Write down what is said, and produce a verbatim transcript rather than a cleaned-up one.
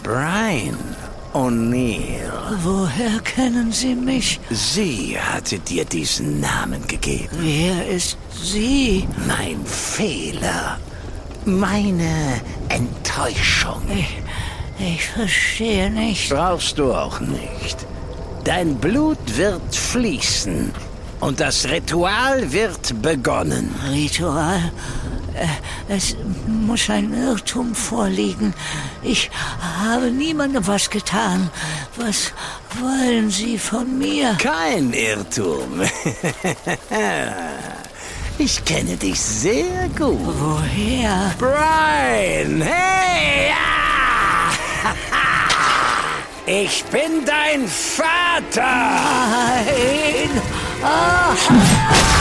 Brian O'Neill. Woher kennen Sie mich? Sie hatte dir diesen Namen gegeben. Wer ist sie? Mein Fehler. Meine Enttäuschung. Ich, ich verstehe nicht. Brauchst du auch nicht. Dein Blut wird fließen und das Ritual wird begonnen. Ritual? Es muss ein Irrtum vorliegen. Ich habe niemandem was getan. Was wollen Sie von mir? Kein Irrtum. Ich kenne dich sehr gut. Woher? Brian, hey! Ja! Ich bin dein Vater! Nein! Ah!